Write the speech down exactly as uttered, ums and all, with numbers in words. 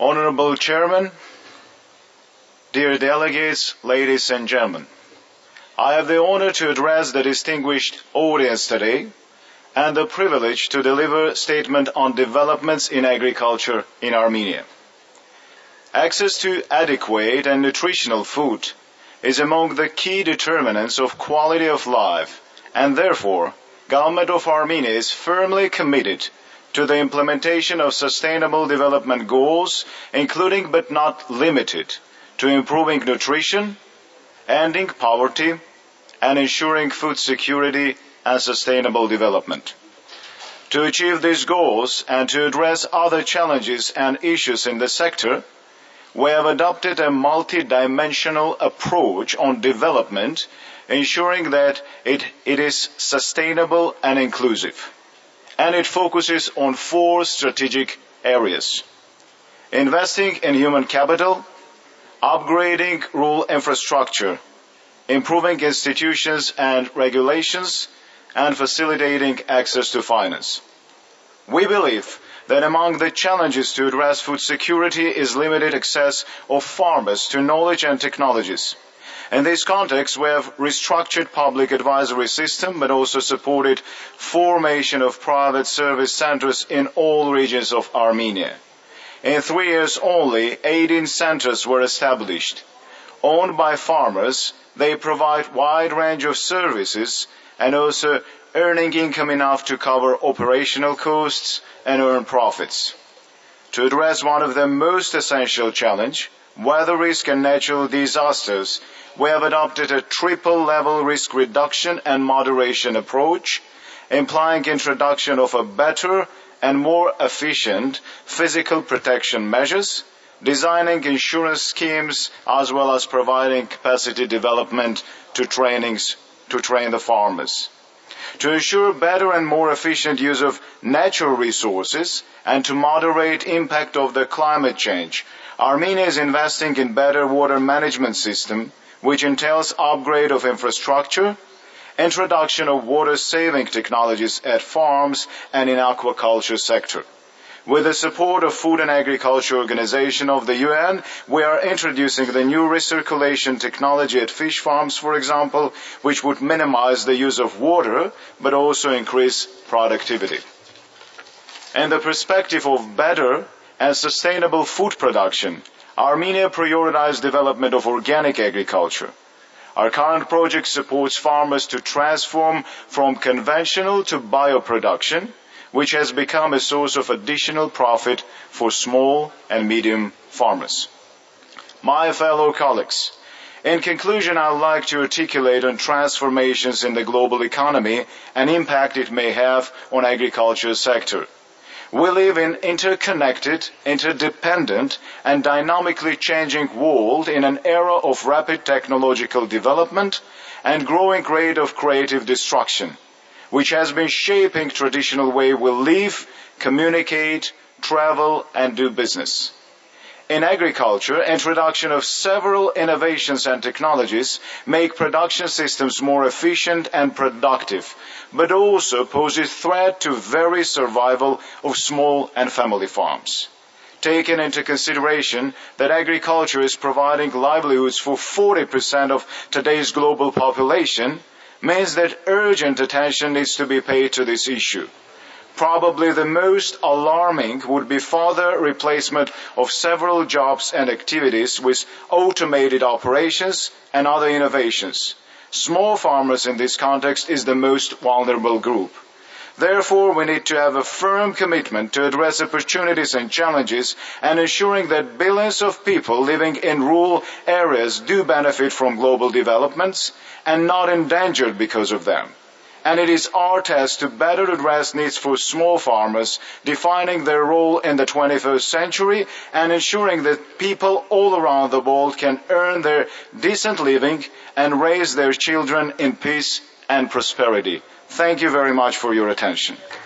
Honorable Chairman, dear delegates, ladies and gentlemen, I have the honor to address the distinguished audience today and the privilege to deliver a statement on developments in agriculture in Armenia. Access to adequate and nutritional food is among the key determinants of quality of life, and therefore, Government of Armenia is firmly committed to the implementation of sustainable development goals, including but not limited to improving nutrition, ending poverty, and ensuring food security and sustainable development. To achieve these goals and to address other challenges and issues in the sector, we have adopted a multi-dimensional approach on development, ensuring that it, it is sustainable and inclusive. And it focuses on four strategic areas: investing in human capital, upgrading rural infrastructure, improving institutions and regulations, and facilitating access to finance. We believe that among the challenges to address food security is limited access of farmers to knowledge and technologies. In this context, we have restructured public advisory system, but also supported formation of private service centers in all regions of Armenia. In three years only, eighteen centers were established. Owned by farmers, they provide wide range of services and also earning income enough to cover operational costs and earn profits. To address one of the most essential challenge, weather risk and natural disasters, we have adopted a triple-level risk reduction and moderation approach, implying introduction of a better and more efficient physical protection measures, designing insurance schemes, as well as providing capacity development to trainings to train the farmers. To ensure better and more efficient use of natural resources and to moderate impact of the climate change, Armenia is investing in better water management system, which entails upgrade of infrastructure, introduction of water-saving technologies at farms and in aquaculture sector. With the support of Food and Agriculture Organization of the U N, we are introducing the new recirculation technology at fish farms, for example, which would minimize the use of water, but also increase productivity. In the perspective of better and sustainable food production, Armenia prioritized development of organic agriculture. Our current project supports farmers to transform from conventional to bioproduction, which has become a source of additional profit for small and medium farmers. My fellow colleagues, in conclusion, I would like to articulate on transformations in the global economy and impact it may have on agriculture sector. We live in interconnected, interdependent, and dynamically changing world in an era of rapid technological development and growing rate of creative destruction, which has been shaping traditional way we live, communicate, travel, and do business. In agriculture, introduction of several innovations and technologies make production systems more efficient and productive, but also poses threat to very survival of small and family farms. Taken into consideration that agriculture is providing livelihoods for forty percent of today's global population, means that urgent attention needs to be paid to this issue. Probably the most alarming would be further replacement of several jobs and activities with automated operations and other innovations. Small farmers in this context is the most vulnerable group. Therefore, we need to have a firm commitment to address opportunities and challenges and ensuring that billions of people living in rural areas do benefit from global developments and not endangered because of them. And it is our task to better address needs for small farmers, defining their role in the twenty-first century and ensuring that people all around the world can earn their decent living and raise their children in peace and prosperity. Thank you very much for your attention.